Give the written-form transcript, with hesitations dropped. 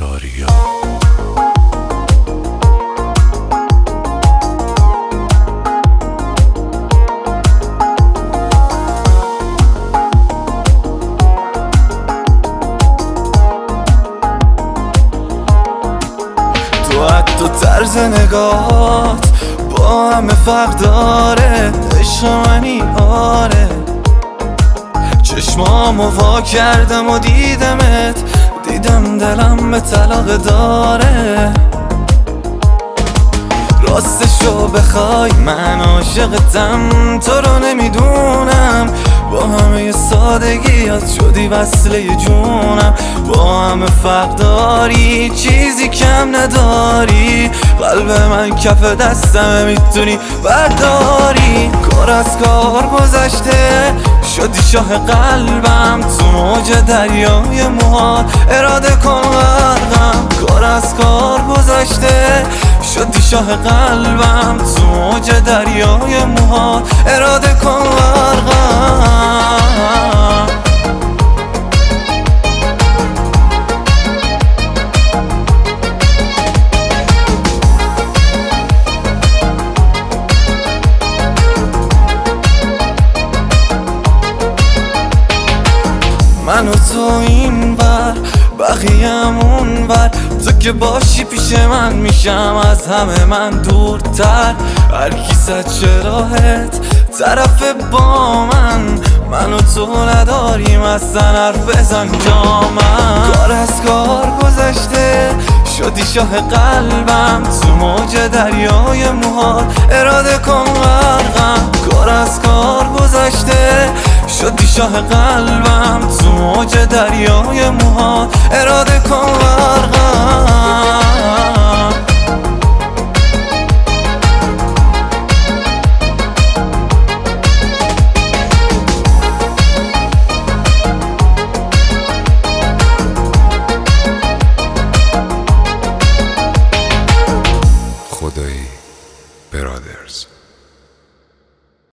داریا. تو حتی طرز نگاهات با همه فرق داره، عشق منی آره. چشمامو وا کردم و دیدمت، دیدم دلم به طلاق داره. راستشو بخوای من عاشقتم، تو رو نمیدونم. با همه سادگیات شدی وصله جونم. با همه فرق داری، چیزی کم نداری. قلب من کف دستمه، میتونی برداری. کار از کار گذشته، شدی شاه قلبم. تو موج دریای موهات اراده کن غرقم. کار از کار گذشته، شدی شاه قلبم. تو موج دریای موهات اراده کن غرقم. من و تو این ور، بقیه‌ام اون ور. تو که باشی پیش من میشم از همه من دورتر. هر کی صد راهت طرف با من و تو نداریم اصلا حرف بزن جا من. کار از کار گذشته، شدی شاه قلبم. تو موج دریای موهات اراده کن غرقم. کار از کار گذشته، شدی شاه قلبم. تو موج دریای موهات